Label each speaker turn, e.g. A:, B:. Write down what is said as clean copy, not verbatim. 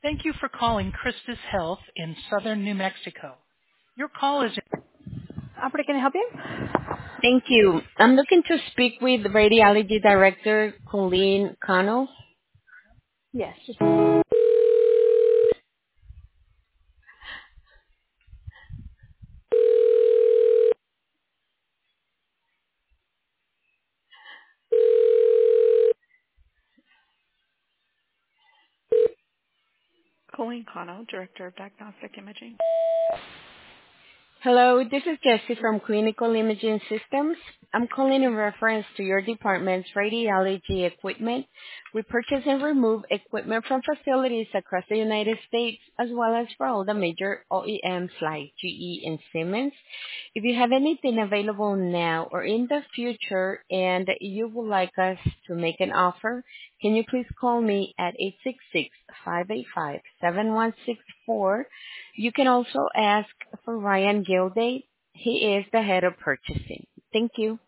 A: Thank you for calling Christus Health in southern New Mexico. Your call is. Operator, can I help you?
B: Thank you. I'm looking to speak with Radiology Director Colleen Cano.
A: Yes. Just Colleen Cano, Director of Diagnostic Imaging.
B: Hello, this is Jessie from Clinical Imaging Systems. I'm calling in reference to your department's radiology equipment. We purchase and remove equipment from facilities across the United States, as well as for all the major OEMs like GE and Siemens. If you have anything available now or in the future and you would like us to make an offer, can you please call me at 866-585-7164. You can also ask for Ryan Gilday. He is the head of purchasing. Thank you.